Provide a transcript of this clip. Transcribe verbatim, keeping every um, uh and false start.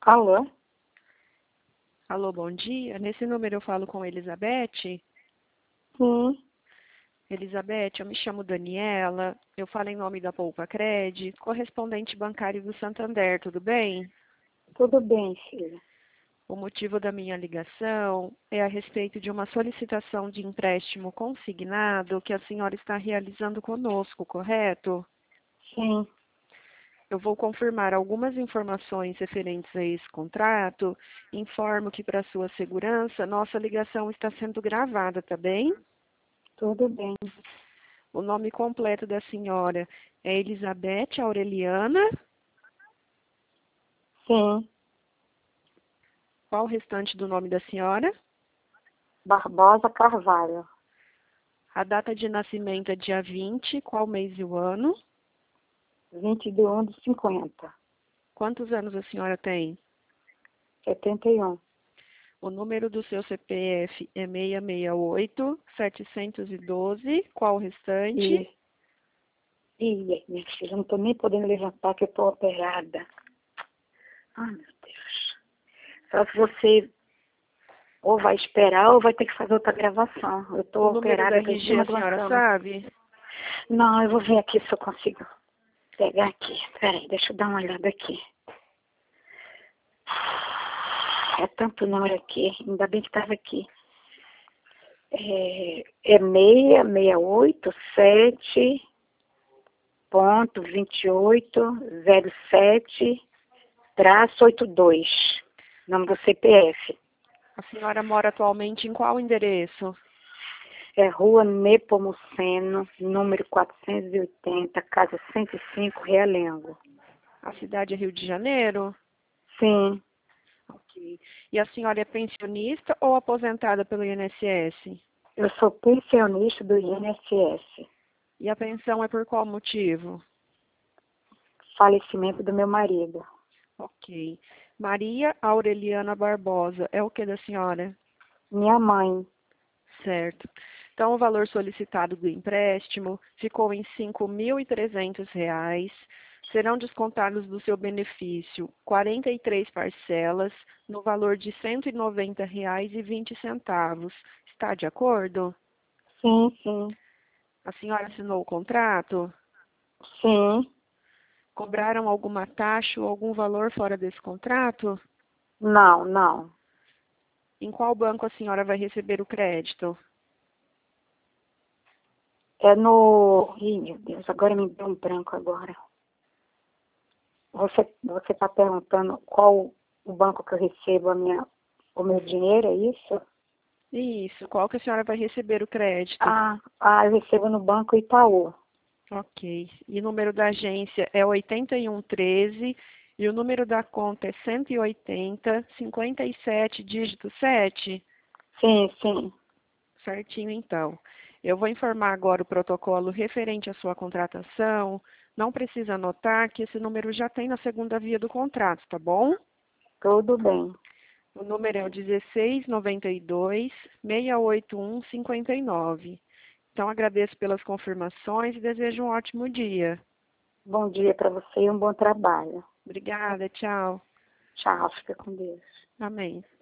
Alô? Alô, bom dia. Nesse número eu falo com Elizabeth. Sim, Elizabeth, eu me chamo Daniela, eu falo em nome da Poupa Cred, correspondente bancário do Santander, tudo bem? tudo bem, filha. O motivo da minha ligação é a respeito de uma solicitação de empréstimo consignado que a senhora está realizando conosco, correto? Sim, Eu vou confirmar algumas informações referentes a esse contrato. Informo que, para sua segurança, nossa ligação está sendo gravada, tá bem? tudo bem. O nome completo da senhora é Elizabeth Aureliana. Sim, Qual o restante do nome da senhora? Barbosa Carvalho, A data de nascimento é dia vinte. Qual mês e o ano? vinte de um de cinquenta, Quantos anos a senhora tem? setenta e um. O número do seu C P F é seis seis oito, setecentos e doze. Qual o restante? E, e minha filha, eu não tô nem podendo levantar que eu tô operada. Ai, meu Deus. Só se você ou vai esperar ou vai ter que fazer outra gravação. Eu tô O número do operada, tô em R G cima a de uma senhora cama. sabe? Não, eu vou ver aqui se eu consigo pegar aqui. Peraí, deixa eu dar uma olhada aqui. É tanto número aqui, ainda bem que estava aqui. É, é seis seis oito sete ponto vinte e oito zero sete traço oitenta e dois. Nome do C P F. A senhora mora atualmente em qual endereço? É Rua Nepomuceno, número quatrocentos e oitenta, casa cento e cinco, Realengo. A cidade é Rio de Janeiro? Sim, Ok. E a senhora é pensionista ou aposentada pelo I N S S? eu sou pensionista do I N S S. E a pensão é por qual motivo? Falecimento do meu marido. Ok. Maria Aureliana Barbosa, é o que da senhora? Minha mãe. Certo. Então, o valor solicitado do empréstimo ficou em cinco mil e trezentos reais. Serão descontados do seu benefício quarenta e três parcelas no valor de cento e noventa reais e vinte centavos. Está de acordo? Sim, sim. A senhora assinou o contrato? Sim. Cobraram alguma taxa ou algum valor fora desse contrato? Não, não. Em qual banco a senhora vai receber o crédito? É no... Ih, meu Deus, agora me deu um branco agora. Você você está perguntando qual o banco que eu recebo a minha, o meu dinheiro, é isso? Isso, qual que a senhora vai receber o crédito? Ah, ah, eu recebo no Banco Itaú. Ok. E o número da agência é oitenta e um treze e o número da conta é cento e oitenta, cinquenta e sete, dígito sete? Sim, sim. Certinho, então. Eu vou informar agora o protocolo referente à sua contratação. Não precisa anotar que esse número já tem na segunda via do contrato, tá bom? Tudo bem. O número é o dezesseis noventa e dois, seiscentos e oitenta e um, cinquenta e nove. Então, agradeço pelas confirmações e desejo um ótimo dia. Bom dia para você e um bom trabalho. Obrigada, tchau. Tchau, fica com Deus. Amém.